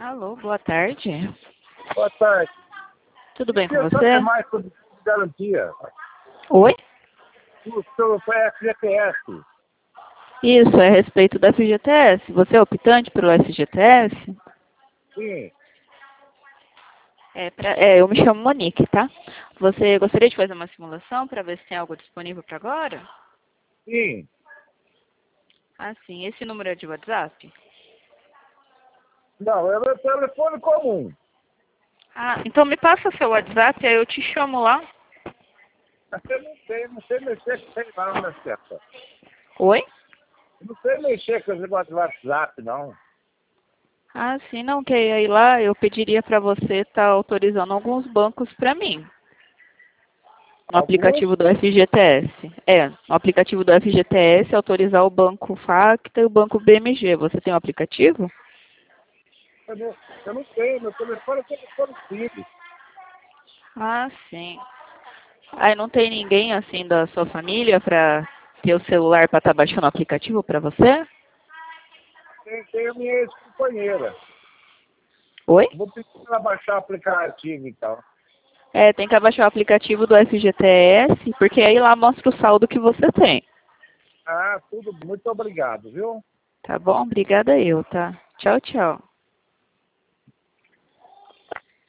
Alô, boa tarde. Boa tarde. Tudo bem com Eu você? saber mais sobre garantia. Oi? O senhor foi FGTS. Isso, é a respeito da FGTS. Você é optante pelo FGTS? Sim, Eu me chamo Monique, tá? Você gostaria de fazer uma simulação para ver se tem algo disponível para agora? sim. Ah, sim. Esse número é de WhatsApp? Não, é meu telefone comum. Ah, então me passa seu WhatsApp, aí eu te chamo lá. Eu não sei mexer com ele não, né, certa? Oi? Eu não sei mexer com esse negócio de WhatsApp, não. Ah, sim, não, que aí lá eu pediria para você estar autorizando alguns bancos para mim. No Alguns? aplicativo do FGTS. No aplicativo do FGTS, autorizar o banco Facta e o banco BMG. Você tem o aplicativo? Eu não tenho, meu telefone é telefone simples. Ah, sim. Aí não tem ninguém assim da sua família para ter o celular para estar baixando o aplicativo para você? Tem a minha ex-companheira. Oi? Vou pedir para ela baixar o aplicativo, então. Tem que abaixar o aplicativo do FGTS, porque aí lá mostra o saldo que você tem. Ah, tudo. Muito obrigado, viu? Tá bom? Obrigada eu, tá? Tchau, tchau.